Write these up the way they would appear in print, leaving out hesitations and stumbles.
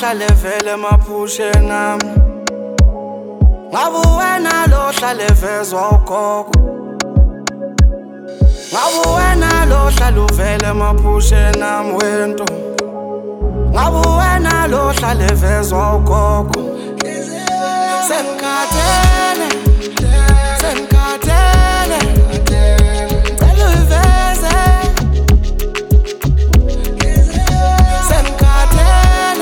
hlale vele maphushe nami ngabe wena lo hlale vezwa ugogo ngabe wena lo hlale uvele maphushe nami wento ngabe wena lo hlale vezwa ugogo Senkhathele Cela uveze Senkhathele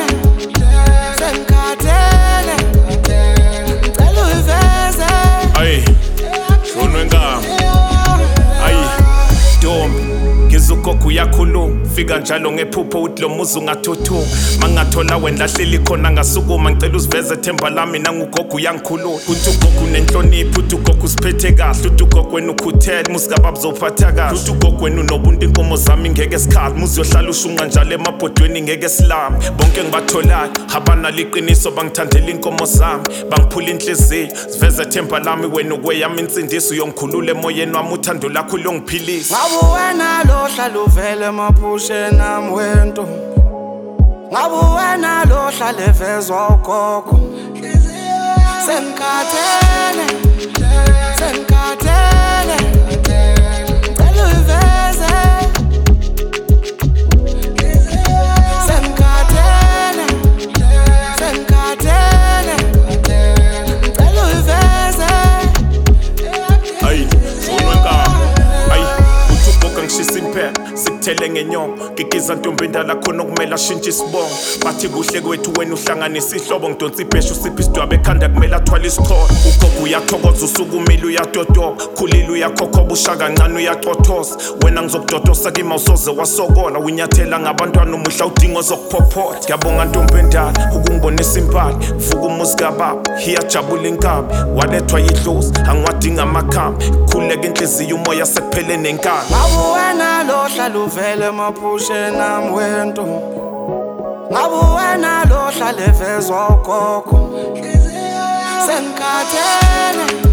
Cela uveze Ay shonwe ngami Ay Ntombi Ngizugogo uyakhuluma fika njalo ngephupho uthi lo muzi ungathuthuma mangathola wena lahleli khona ngasukuma ngicela usiveze themba lami nangugogo uyangikhulula uthi ugogo unenhlonipho uthi ugogo usiphethe kahle uthi ugogo wena ukhuthele musika babuzophatha kahle uthi ugogo wena unobuntu inkomo zami ngeke sikhala muzi yohlala ushunqa njalo emabhodweni ngeke silami bonke ngibatholayo habana liqiniso bangithandela inkomo zami bangiphula inhliziyo siveze themba lami wena ukweyami insindiso uyongikhulula emoyeni wami uthando lakho longiphilisa ngabe wena lo hlale uvele maphushe nami wento ngabe wena lo hlale vezwa ugogo Senkhathele Cela uveze Senkhathele Cela uveze Ay shonwe ngami Ay uthi ugogo ngishisa impela sikuthele ngenyongo gigiza ntombi endala khona okumele ashintshe isibongo bathi kuhle kwethu wena uhlanganisa ihlobo ngidonsa ibhesha usipha isidwaba ekhanda kumele athwale isikhona ugogo uyathokoza usukumile uyatotoba khulile uyakhokhoba usha kancane uyacothoza wena ngizokudodosa kima usoze wasokola unyathela ngabantwana umuhla udingo zokuphophola ngiyabonga ntombi endala ukungibonisa impala vuka umuzi kababa iyajabula inkabi walethwa yidlozi angiwadinga amakhambi khuleka inhliziyo umoya sekuphele nenkani ngabe wena lo hlale uvele maphushe nami wento ngabe wena lo hlale vezwa ugogo Senkhathele